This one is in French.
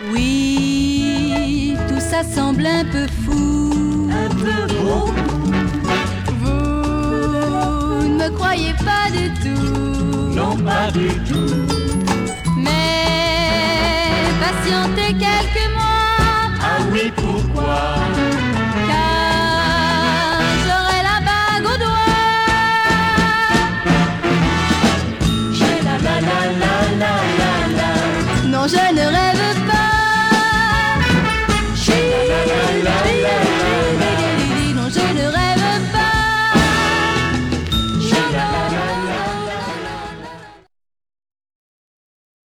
Oui, tout ça semble un peu fou. Un peu gros. Vous ne me croyez pas du tout. Non, pas du tout. Mais patientez quelques mois. Ah oui, pourquoi?